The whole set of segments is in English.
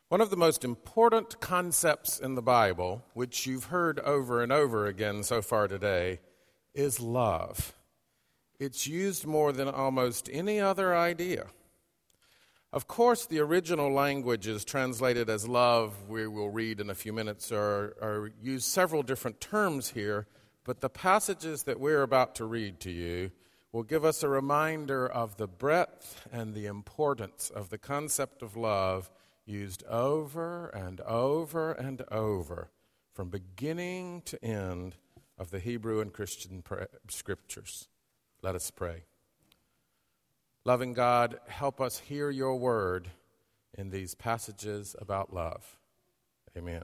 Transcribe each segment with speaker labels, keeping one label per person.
Speaker 1: One of the most important concepts in the Bible, which you've heard over and over again so far today, is love. It's used more than almost any other idea. Of course, the original languages translated as love, we will read in a few minutes, are use several different terms here, but the passages that we're about to read to you will give us a reminder of the breadth and the importance of the concept of love used over and over and over from beginning to end of the Hebrew and Christian scriptures. Let us pray. Loving God, help us hear your word in these passages about love. Amen.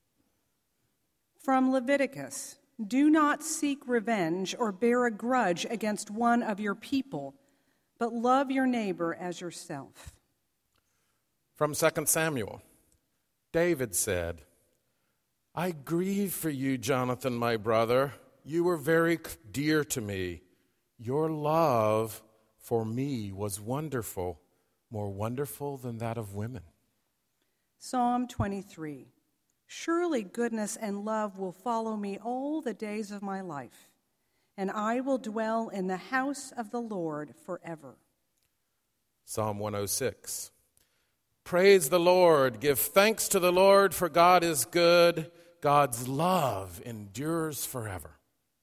Speaker 2: From Leviticus, do not seek revenge or bear a grudge against one of your people, but love your neighbor as yourself.
Speaker 1: From 2 Samuel, David said, I grieve for you, Jonathan, my brother. You were very dear to me. Your love for me was wonderful, more wonderful than that of women.
Speaker 2: Psalm 23. Surely goodness and love will follow me all the days of my life, and I will dwell in the house of the Lord forever.
Speaker 1: Psalm 106. Praise the Lord, give thanks to the Lord, for God is good. God's love endures forever.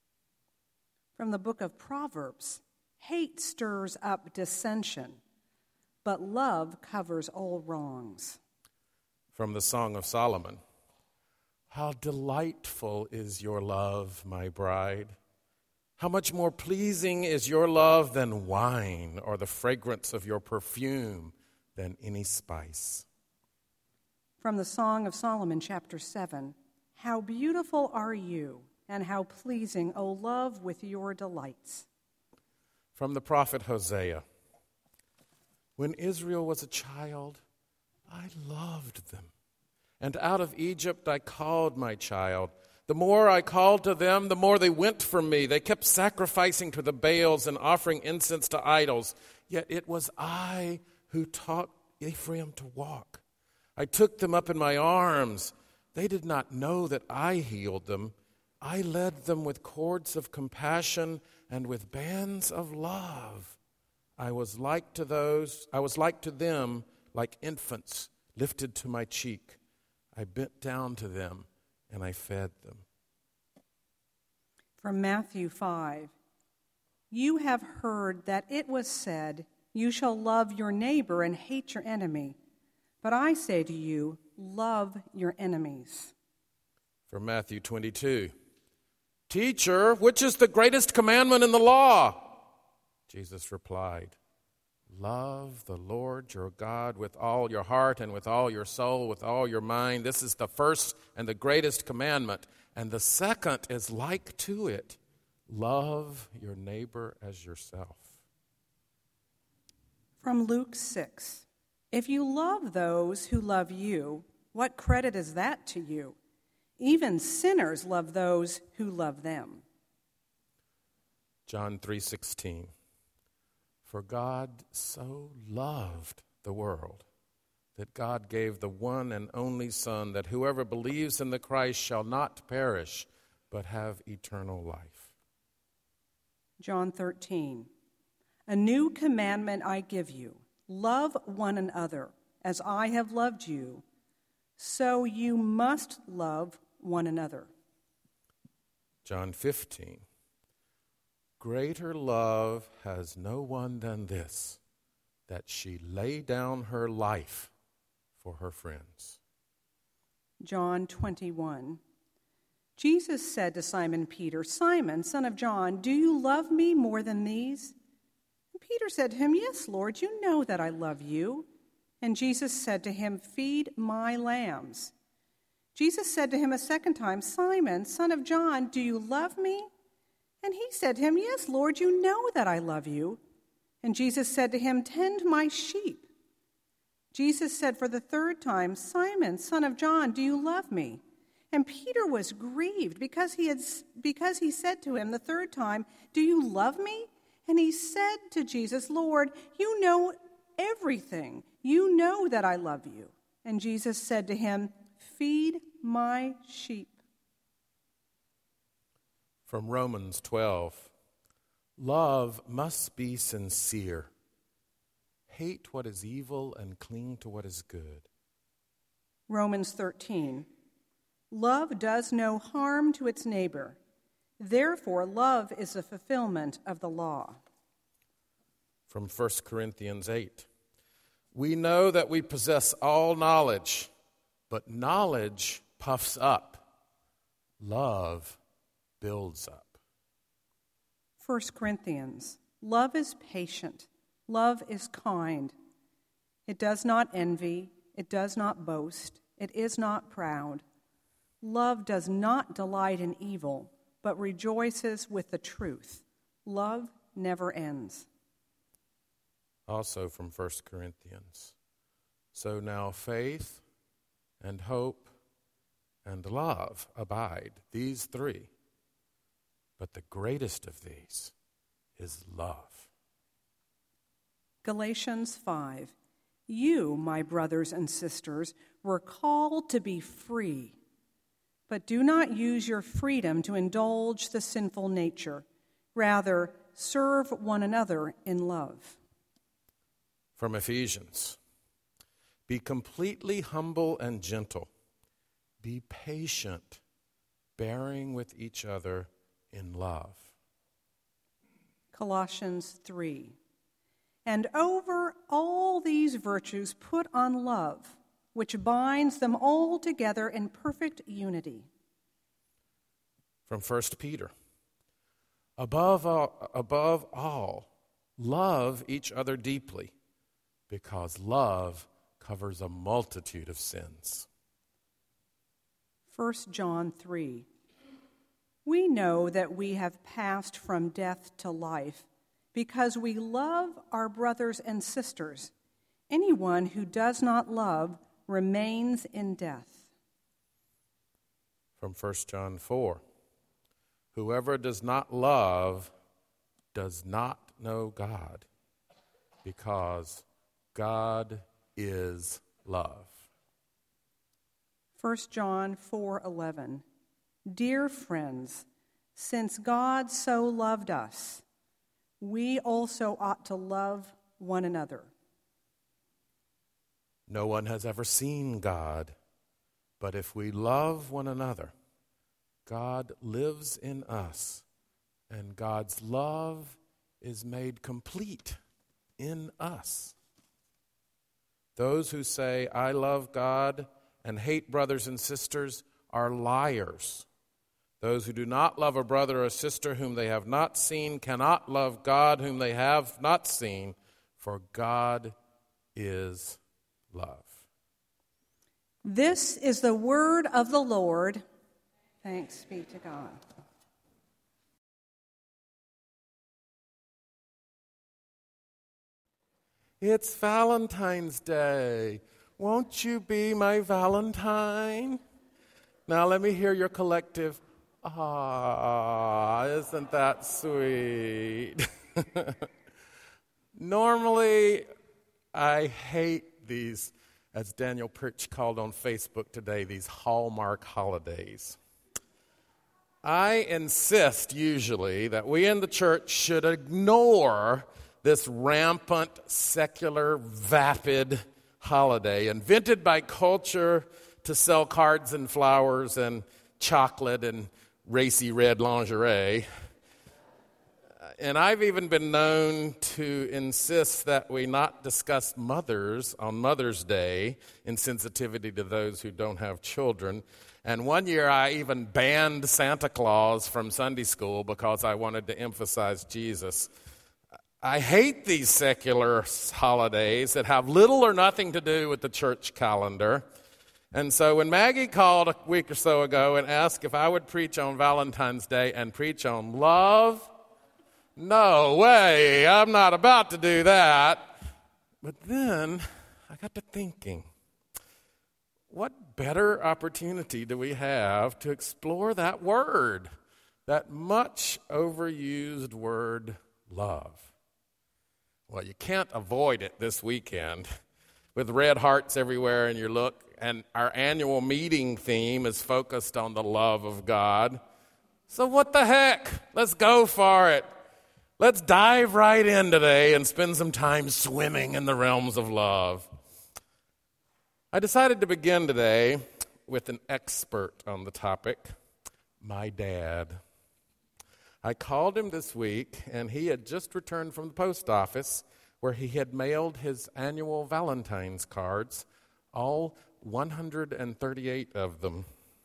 Speaker 2: From the book of Proverbs, hate stirs up dissension, but love covers all wrongs.
Speaker 1: From the Song of Solomon, how delightful is your love, my bride. How much more pleasing is your love than wine, or the fragrance of your perfume than any spice.
Speaker 2: From the Song of Solomon, chapter 7, how beautiful are you, and how pleasing, O love, with your delights.
Speaker 1: From the prophet Hosea, when Israel was a child, I loved them, and out of Egypt I called my child. The more I called to them, the more they went from me. They kept sacrificing to the Baals and offering incense to idols. Yet it was I who taught Ephraim to walk. I took them up in my arms. They did not know that I healed them. I led them with cords of compassion and with bands of love. I was like to them like infants lifted to my cheek. I bent down to them and I fed them.
Speaker 2: From Matthew 5, you have heard that it was said, you shall love your neighbor and hate your enemy. But I say to you, love your enemies.
Speaker 1: From Matthew 22, Teacher, which is the greatest commandment in the law? Jesus replied, love the Lord your God with all your heart and with all your soul, with all your mind. This is the first and the greatest commandment. And the second is like to it. Love your neighbor as yourself.
Speaker 2: From Luke 6, if you love those who love you, what credit is that to you? Even sinners love those who love them.
Speaker 1: John 3:16. For God so loved the world that God gave the one and only Son, that whoever believes in the Christ shall not perish, but have eternal life.
Speaker 2: John 13. A new commandment I give you, love one another as I have loved you, so you must love one another.
Speaker 1: John 15. Greater love has no one than this, that she lay down her life for her friends.
Speaker 2: John 21. Jesus said to Simon Peter, Simon, son of John, do you love me more than these? And Peter said to him, Yes, Lord, you know that I love you. And Jesus said to him, Feed my lambs. Jesus said to him a second time, Simon, son of John, do you love me? And he said to him, Yes, Lord, you know that I love you. And Jesus said to him, Tend my sheep. Jesus said for the third time, Simon, son of John, do you love me? And Peter was grieved because he said to him the third time, Do you love me? And he said to Jesus, Lord, you know everything. You know that I love you. And Jesus said to him, "Feed my sheep."
Speaker 1: From Romans 12, love must be sincere. Hate what is evil and cling to what is good.
Speaker 2: Romans 13, love does no harm to its neighbor. Therefore, love is the fulfillment of the law.
Speaker 1: From 1 Corinthians 8, we know that we possess all knowledge, but knowledge puffs up. Love builds up.
Speaker 2: 1 Corinthians, love is patient. Love is kind. It does not envy. It does not boast. It is not proud. Love does not delight in evil, but rejoices with the truth. Love never ends.
Speaker 1: Also from 1 Corinthians. So now faith and hope and love abide, these three. But the greatest of these is love.
Speaker 2: Galatians 5. You, my brothers and sisters, were called to be free, but do not use your freedom to indulge the sinful nature. Rather, serve one another in love.
Speaker 1: From Ephesians, be completely humble and gentle. Be patient, bearing with each other in love.
Speaker 2: Colossians 3. And over all these virtues put on love, which binds them all together in perfect unity.
Speaker 1: From 1 Peter, above all, love each other deeply, because love covers a multitude of sins.
Speaker 2: 1 John 3. We know that we have passed from death to life because we love our brothers and sisters. Anyone who does not love remains in death.
Speaker 1: From 1 John 4. Whoever does not love does not know God, because God is love.
Speaker 2: 1 John 4:11. Dear friends, since God so loved us, we also ought to love one another.
Speaker 1: No one has ever seen God, but if we love one another, God lives in us, and God's love is made complete in us. Those who say, I love God, and hate brothers and sisters are liars. Those who do not love a brother or sister whom they have not seen cannot love God whom they have not seen, for God is love.
Speaker 2: This is the word of the Lord. Thanks be to God.
Speaker 1: It's Valentine's Day. Won't you be my Valentine? Now let me hear your collective, isn't that sweet? Normally, I hate these, as Daniel Perch called on Facebook today, these Hallmark holidays. I insist usually that we in the church should ignore this rampant, secular, vapid holiday invented by culture to sell cards and flowers and chocolate and racy red lingerie. And I've even been known to insist that we not discuss mothers on Mother's Day in sensitivity to those who don't have children. And one year I even banned Santa Claus from Sunday school because I wanted to emphasize Jesus. I hate these secular holidays that have little or nothing to do with the church calendar. And so when Maggie called a week or so ago and asked if I would preach on Valentine's Day and preach on love, no way, I'm not about to do that. But then I got to thinking, what better opportunity do we have to explore that word, that much overused word, love? Well, you can't avoid it this weekend with red hearts everywhere in your look. And our annual meeting theme is focused on the love of God. So what the heck? Let's go for it. Let's dive right in today and spend some time swimming in the realms of love. I decided to begin today with an expert on the topic, my dad. I called him this week, and he had just returned from the post office where he had mailed his annual Valentine's cards, all 138 of them.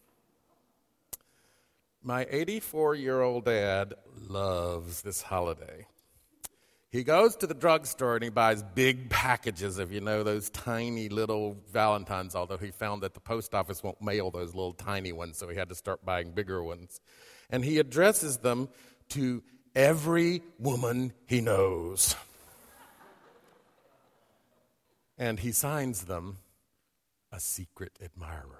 Speaker 1: My 84-year-old dad loves this holiday. He goes to the drugstore and he buys big packages of, those tiny little Valentines, although he found that the post office won't mail those little tiny ones, so he had to start buying bigger ones. And he addresses them to every woman he knows. And he signs them, a secret admirer.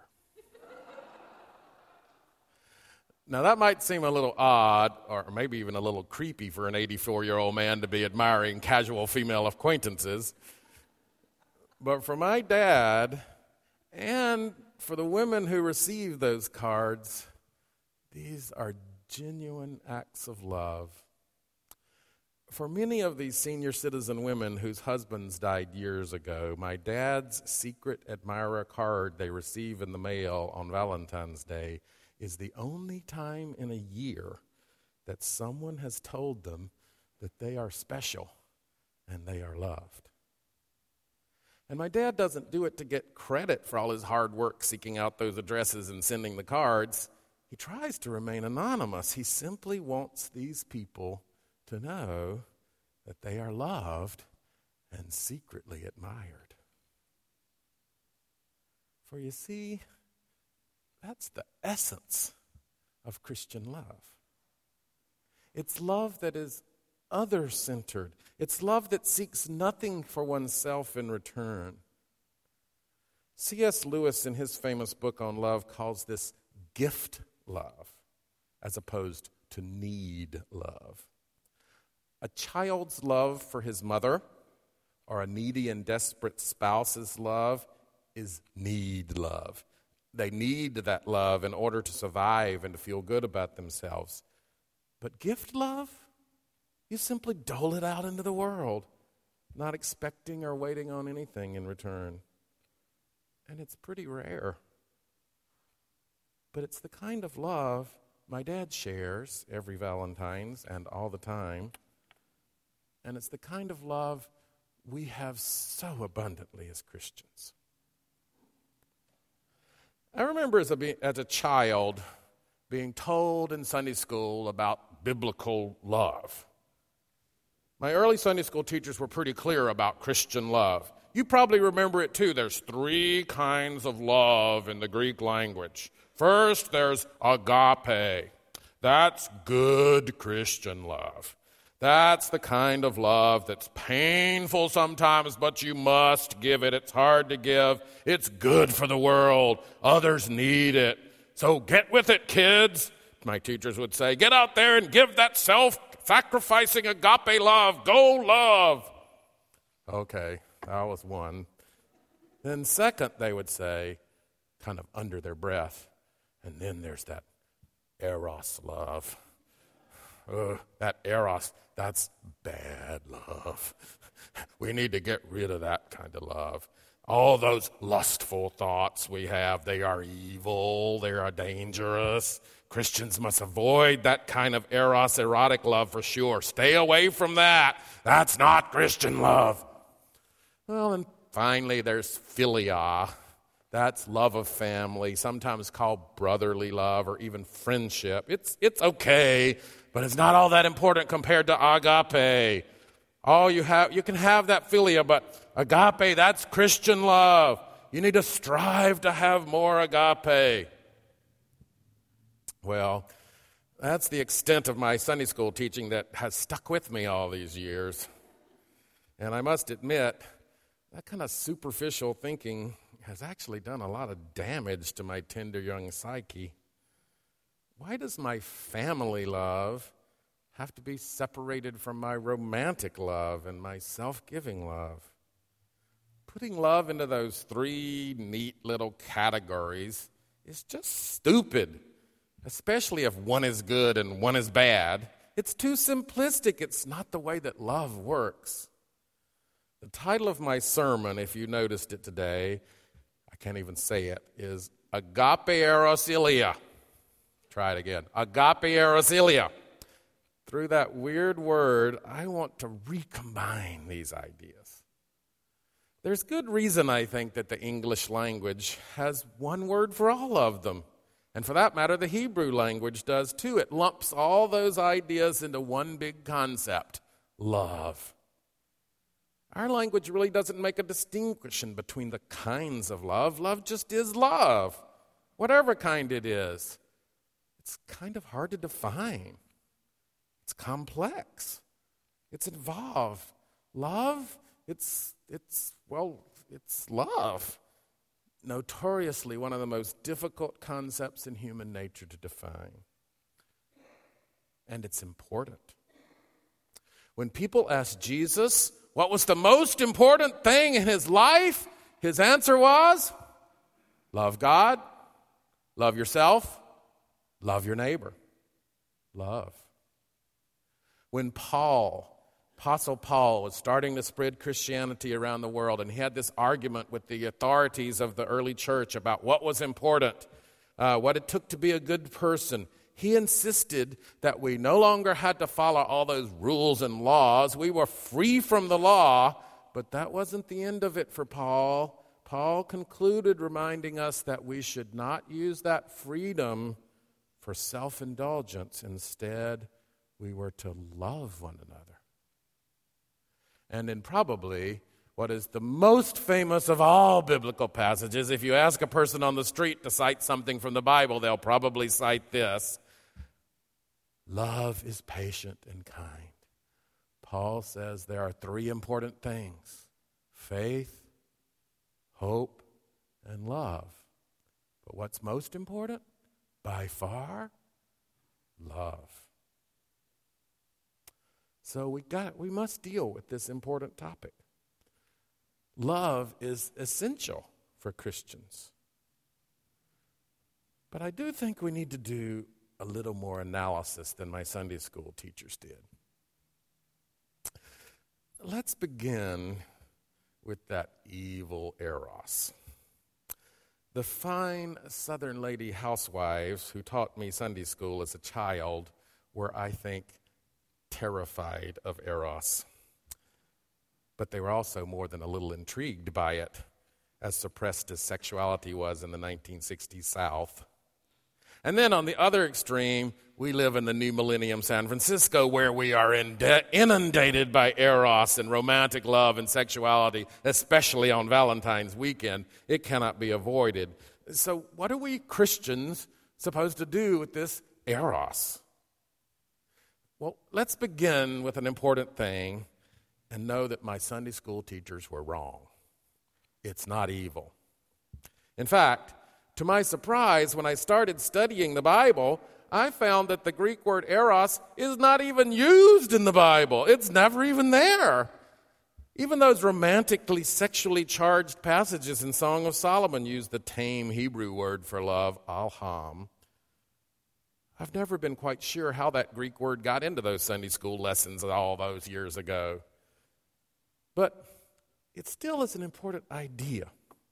Speaker 1: Now, that might seem a little odd, or maybe even a little creepy for an 84-year-old man to be admiring casual female acquaintances. But for my dad, and for the women who receive those cards, these are genuine acts of love. For many of these senior citizen women whose husbands died years ago, my dad's secret admirer card they receive in the mail on Valentine's Day is the only time in a year that someone has told them that they are special and they are loved. And my dad doesn't do it to get credit for all his hard work seeking out those addresses and sending the cards. He tries to remain anonymous. He simply wants these people to know that they are loved and secretly admired. For you see, that's the essence of Christian love. It's love that is other-centered. It's love that seeks nothing for oneself in return. C.S. Lewis, in his famous book on love, calls this gift love, as opposed to need love. A child's love for his mother, or a needy and desperate spouse's love, is need love. They need that love in order to survive and to feel good about themselves. But gift love, you simply dole it out into the world, not expecting or waiting on anything in return. And it's pretty rare. But it's the kind of love my dad shares every Valentine's and all the time. And it's the kind of love we have so abundantly as Christians. I remember as a child being told in Sunday school about biblical love. My early Sunday school teachers were pretty clear about Christian love. You probably remember it too. There's 3 kinds of love in the Greek language. First, there's agape. That's good Christian love. That's the kind of love that's painful sometimes, but you must give it. It's hard to give. It's good for the world. Others need it. So get with it, kids. My teachers would say, get out there and give that self-sacrificing agape love. Go love. Okay, that was one. Then second, they would say, kind of under their breath, and then there's that eros love. That eros, that's bad love. We need to get rid of that kind of love. All those lustful thoughts we have, they are evil, they are dangerous. Christians must avoid that kind of eros, erotic love for sure. Stay away from that. That's not Christian love. Well, and finally there's philia. That's love of family, sometimes called brotherly love or even friendship. It's okay, but it's not all that important compared to agape. You can have that philia, but agape, that's Christian love. You need to strive to have more agape. Well, that's the extent of my Sunday school teaching that has stuck with me all these years. And I must admit, that kind of superficial thinking has actually done a lot of damage to my tender young psyche. Why does my family love have to be separated from my romantic love and my self-giving love? putting love into those three neat little categories is just stupid, especially if one is good and one is bad. It's too simplistic. It's not the way that love works. The title of my sermon, if you noticed it today, I can't even say it, is Agape Erosilia. Try it again. Agape Erosilia. Through that weird word, I want to recombine these ideas. There's good reason, I think, that the English language has one word for all of them. And for that matter, the Hebrew language does too. It lumps all those ideas into one big concept, love. Our language really doesn't make a distinction between the kinds of love. Love just is love, whatever kind it is. It's kind of hard to define. It's complex. It's involved. Love, it's love. Notoriously one of the most difficult concepts in human nature to define. And it's important. When people ask Jesus what was the most important thing in his life, his answer was, love God, love yourself, love your neighbor. Love. When Apostle Paul was starting to spread Christianity around the world, and he had this argument with the authorities of the early church about what was important, what it took to be a good person, he insisted that we no longer had to follow all those rules and laws. We were free from the law, but that wasn't the end of it for Paul. Paul concluded reminding us that we should not use that freedom for self-indulgence. Instead, we were to love one another. And in probably what is the most famous of all biblical passages, if you ask a person on the street to cite something from the Bible, they'll probably cite this. Love is patient and kind. Paul says there are three important things: faith, hope, and love. But what's most important? By far, love. So we must deal with this important topic. Love is essential for Christians. But I do think we need to do a little more analysis than my Sunday school teachers did. Let's begin with that evil Eros. The fine Southern lady housewives who taught me Sunday school as a child were, I think, terrified of Eros. But they were also more than a little intrigued by it, as suppressed as sexuality was in the 1960s South. And then on the other extreme, we live in the new millennium San Francisco, where we are inundated by Eros and romantic love and sexuality, especially on Valentine's weekend. It cannot be avoided. So what are we Christians supposed to do with this Eros? Well, let's begin with an important thing and know that my Sunday school teachers were wrong. It's not evil. In fact, to my surprise, when I started studying the Bible, I found that the Greek word eros is not even used in the Bible. It's never even there. Even those romantically, sexually charged passages in Song of Solomon use the tame Hebrew word for love, alham. I've never been quite sure how that Greek word got into those Sunday school lessons all those years ago. But it still is an important idea.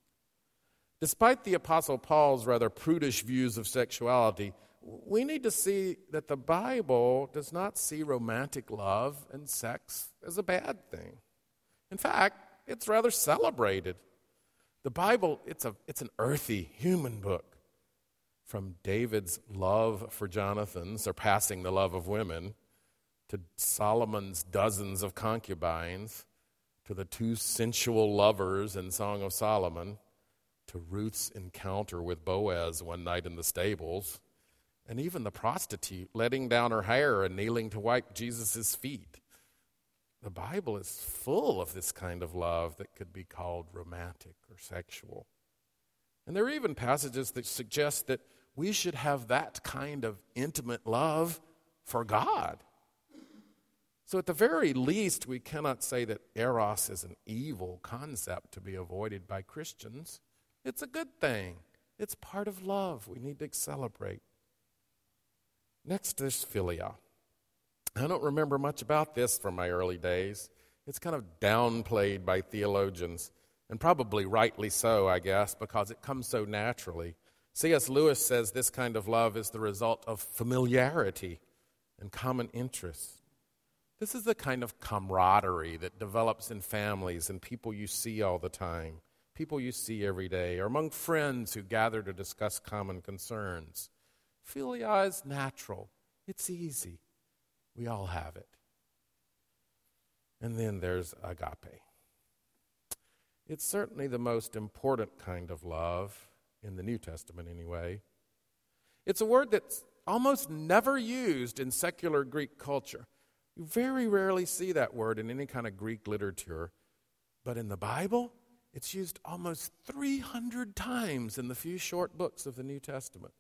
Speaker 1: Despite the Apostle Paul's rather prudish views of sexuality, we need to see that the Bible does not see romantic love and sex as a bad thing. In fact, it's rather celebrated. The Bible, it's an earthy, human book. From David's love for Jonathan, surpassing the love of women, to Solomon's dozens of concubines, to the two sensual lovers in Song of Solomon, to Ruth's encounter with Boaz one night in the stables, and even the prostitute letting down her hair and kneeling to wipe Jesus' feet. The Bible is full of this kind of love that could be called romantic or sexual. And there are even passages that suggest that we should have that kind of intimate love for God. So at the very least, we cannot say that eros is an evil concept to be avoided by Christians. It's a good thing. It's part of love we need to celebrate. Next is philia. I don't remember much about this from my early days. It's kind of downplayed by theologians, and probably rightly so, I guess, because it comes so naturally. C.S. Lewis says this kind of love is the result of familiarity and common interests. This is the kind of camaraderie that develops in families and people you see all the time, people you see every day, or among friends who gather to discuss common concerns. Philia is natural. It's easy. We all have it. And then there's agape. It's certainly the most important kind of love, in the New Testament anyway. It's a word that's almost never used in secular Greek culture. You very rarely see that word in any kind of Greek literature. But in the Bible, it's used almost 300 times in the few short books of the New Testament.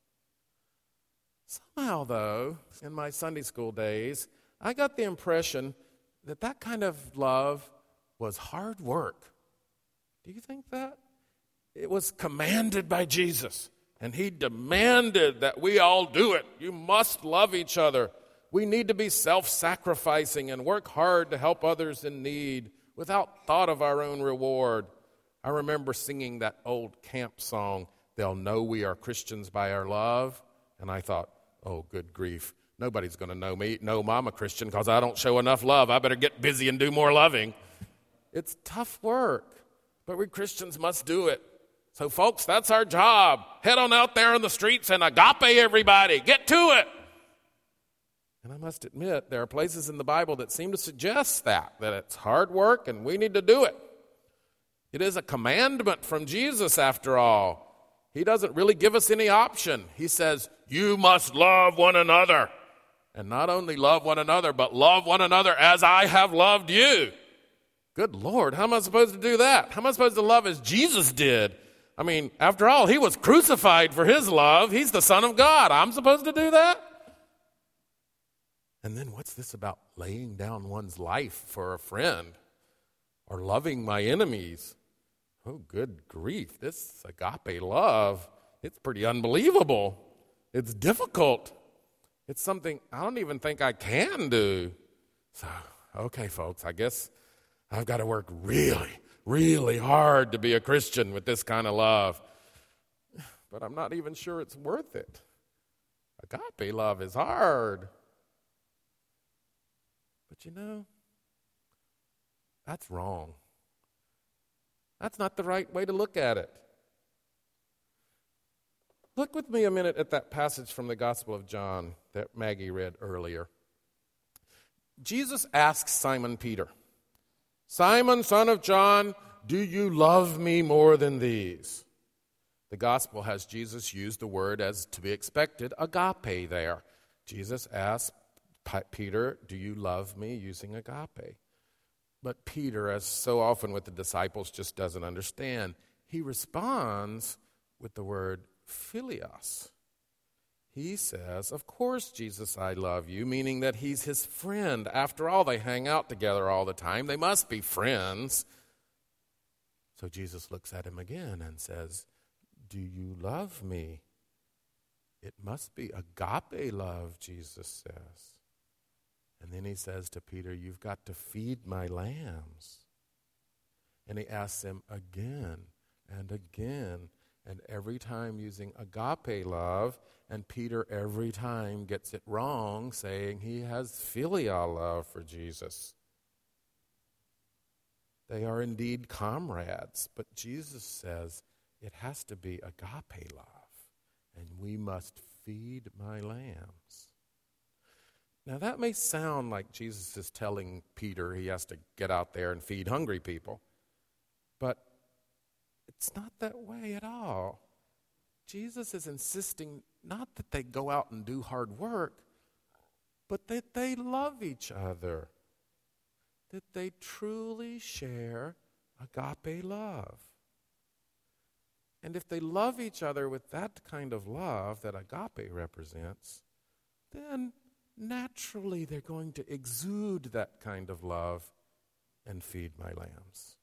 Speaker 1: Somehow, though, in my Sunday school days, I got the impression that that kind of love was hard work. Do you think that? It was commanded by Jesus, and he demanded that we all do it. You must love each other. We need to be self-sacrificing and work hard to help others in need without thought of our own reward. I remember singing that old camp song, "They'll know we are Christians by our love." And I thought, oh, good grief. Nobody's going to know I'm a Christian because I don't show enough love. I better get busy and do more loving. It's tough work, but we Christians must do it. So, folks, that's our job. Head on out there in the streets and agape everybody. Get to it. And I must admit, there are places in the Bible that seem to suggest that it's hard work and we need to do it. It is a commandment from Jesus, after all. He doesn't really give us any option. He says, you must love one another. And not only love one another, but love one another as I have loved you. Good Lord, how am I supposed to do that? How am I supposed to love as Jesus did? I mean, after all, he was crucified for his love. He's the Son of God. I'm supposed to do that? And then what's this about laying down one's life for a friend or loving my enemies? Oh, good grief. This agape love, it's pretty unbelievable. It's difficult. It's something I don't even think I can do. So, okay, folks, I guess I've got to work really, really hard to be a Christian with this kind of love. But I'm not even sure it's worth it. Agape love is hard. But you know, that's wrong. That's not the right way to look at it. Look with me a minute at that passage from the Gospel of John that Maggie read earlier. Jesus asks Simon Peter, Simon, son of John, do you love me more than these? The Gospel has Jesus use the word, as to be expected, agape there. Jesus asks Peter, do you love me, using agape? But Peter, as so often with the disciples, just doesn't understand. He responds with the word philios. He says, of course, Jesus, I love you, meaning that he's his friend. After all, they hang out together all the time. They must be friends. So Jesus looks at him again and says, do you love me? It must be agape love, Jesus says. And then he says to Peter, you've got to feed my lambs. And he asks him again and again, and every time using agape love, and Peter every time gets it wrong, saying he has filial love for Jesus. They are indeed comrades, but Jesus says it has to be agape love, and we must feed my lambs. Now, that may sound like Jesus is telling Peter he has to get out there and feed hungry people, but it's not that way at all. Jesus is insisting not that they go out and do hard work, but that they love each other, that they truly share agape love. And if they love each other with that kind of love that agape represents, then naturally they're going to exude that kind of love and feed my lambs.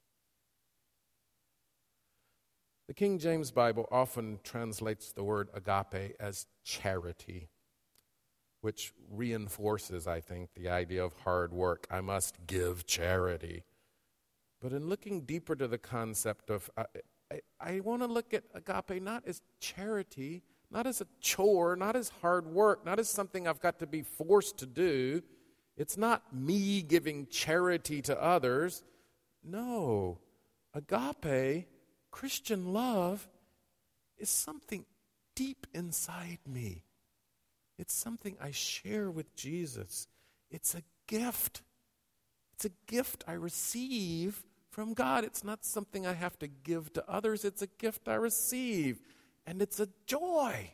Speaker 1: The King James Bible often translates the word agape as charity, which reinforces, I think, the idea of hard work. I must give charity. But in looking deeper to the concept of, I want to look at agape not as charity, not as a chore, not as hard work, not as something I've got to be forced to do. It's not me giving charity to others. No, agape, Christian love, is something deep inside me. It's something I share with Jesus. It's a gift. It's a gift I receive from God. It's not something I have to give to others. It's a gift I receive, and it's a joy.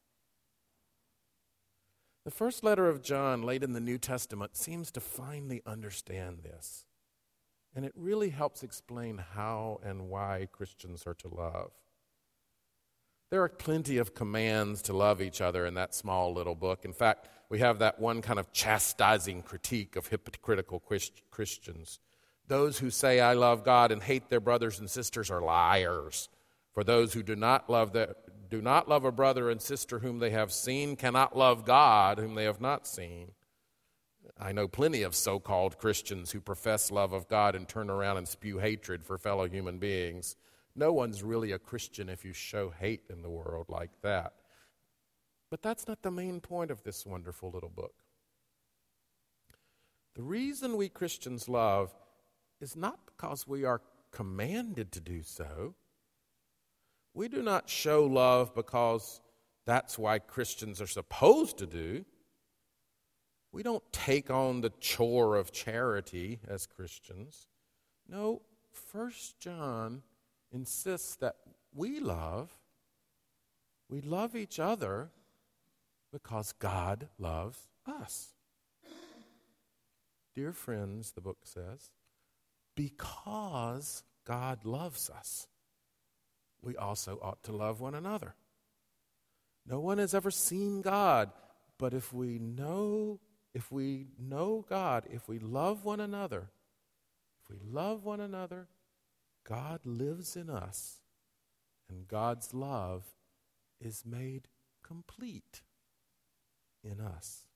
Speaker 1: The first letter of John, late in the New Testament, seems to finally understand this. And it really helps explain how and why Christians are to love. There are plenty of commands to love each other in that small little book. In fact, we have that one kind of chastising critique of hypocritical Christians. Those who say, I love God, and hate their brothers and sisters are liars. For those who do not love a brother and sister whom they have seen cannot love God whom they have not seen. I know plenty of so-called Christians who profess love of God and turn around and spew hatred for fellow human beings. No one's really a Christian if you show hate in the world like that. But that's not the main point of this wonderful little book. The reason we Christians love is not because we are commanded to do so. We do not show love because that's why Christians are supposed to do. We don't take on the chore of charity as Christians. No, 1 John insists that we love each other because God loves us. Dear friends, the book says, because God loves us, we also ought to love one another. No one has ever seen God, but if we know God, if we love one another, God lives in us, and God's love is made complete in us.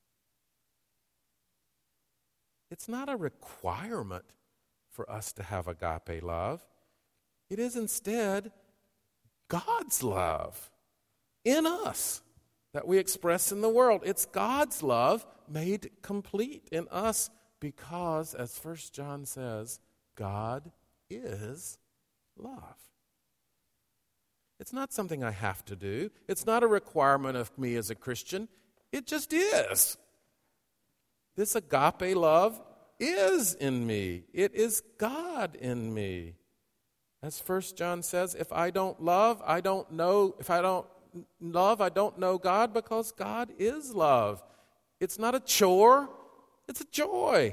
Speaker 1: It's not a requirement for us to have agape love. It is instead God's love in us that we express in the world. It's God's love made complete in us because, as 1 John says, God is love. It's not something I have to do. It's not a requirement of me as a Christian. It just is. This agape love is in me. It is God in me. As 1 John says, if I don't love, I don't know. If I don't love, I don't know God because God is love. It's not a chore. It's a joy.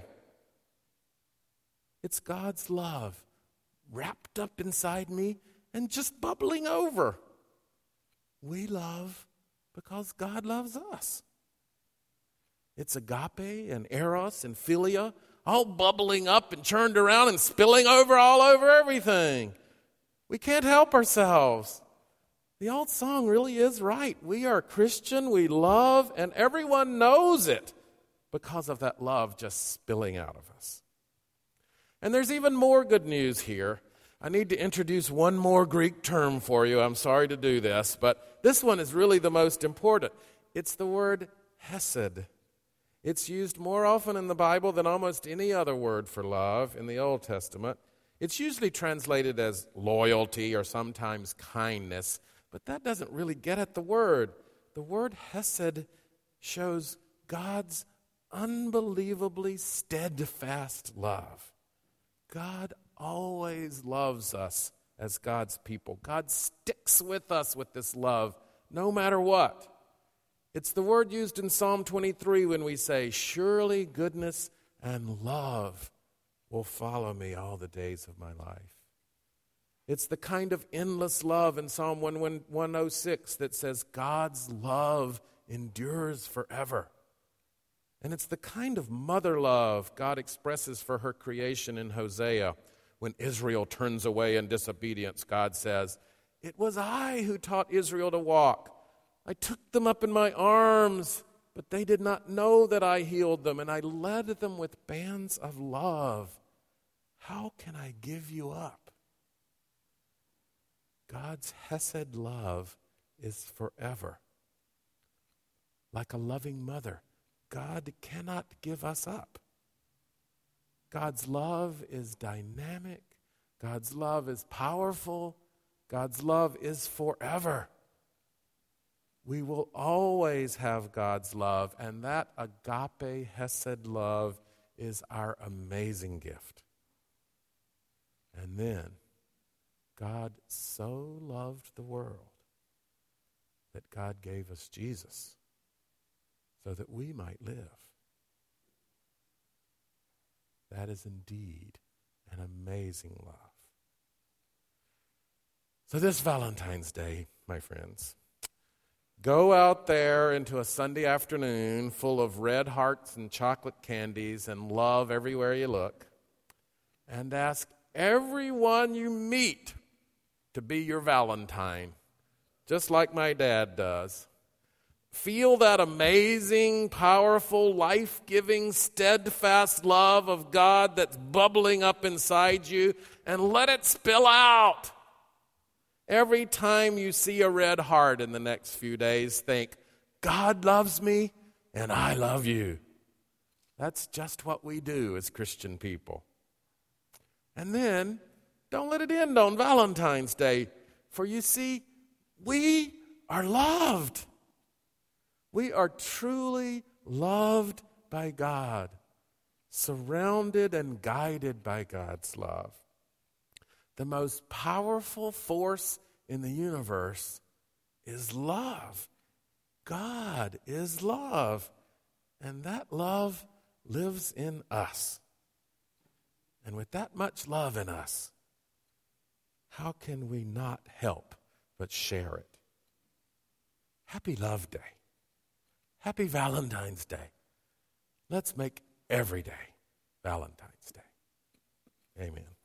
Speaker 1: It's God's love wrapped up inside me and just bubbling over. We love because God loves us. It's agape and eros and philia all bubbling up and churned around and spilling over all over everything. We can't help ourselves. The old song really is right. We are Christian, we love, and everyone knows it because of that love just spilling out of us. And there's even more good news here. I need to introduce one more Greek term for you. I'm sorry to do this, but this one is really the most important. It's the word hesed. It's used more often in the Bible than almost any other word for love in the Old Testament. It's usually translated as loyalty or sometimes kindness, but that doesn't really get at the word. The word hesed shows God's unbelievably steadfast love. God always loves us as God's people. God sticks with us with this love no matter what. It's the word used in Psalm 23 when we say, surely goodness and love will follow me all the days of my life. It's the kind of endless love in Psalm 106 that says God's love endures forever. And it's the kind of mother love God expresses for her creation in Hosea. When Israel turns away in disobedience, God says, "It was I who taught Israel to walk. I took them up in my arms, but they did not know that I healed them, and I led them with bands of love. How can I give you up?" God's Hesed love is forever. Like a loving mother, God cannot give us up. God's love is dynamic. God's love is powerful. God's love is forever. We will always have God's love, and that agape Hesed love is our amazing gift. And then, God so loved the world that God gave us Jesus so that we might live. That is indeed an amazing love. So this Valentine's Day, my friends, go out there into a Sunday afternoon full of red hearts and chocolate candies and love everywhere you look, and ask everyone you meet to be your Valentine, just like my dad does. Feel that amazing, powerful, life-giving, steadfast love of God that's bubbling up inside you, and let it spill out. Every time you see a red heart in the next few days, think, God loves me and I love you. That's just what we do as Christian people. And then, don't let it end on Valentine's Day, for you see, we are loved. We are truly loved by God, surrounded and guided by God's love. The most powerful force in the universe is love. God is love, and that love lives in us. And with that much love in us, how can we not help but share it? Happy Love Day. Happy Valentine's Day. Let's make every day Valentine's Day. Amen.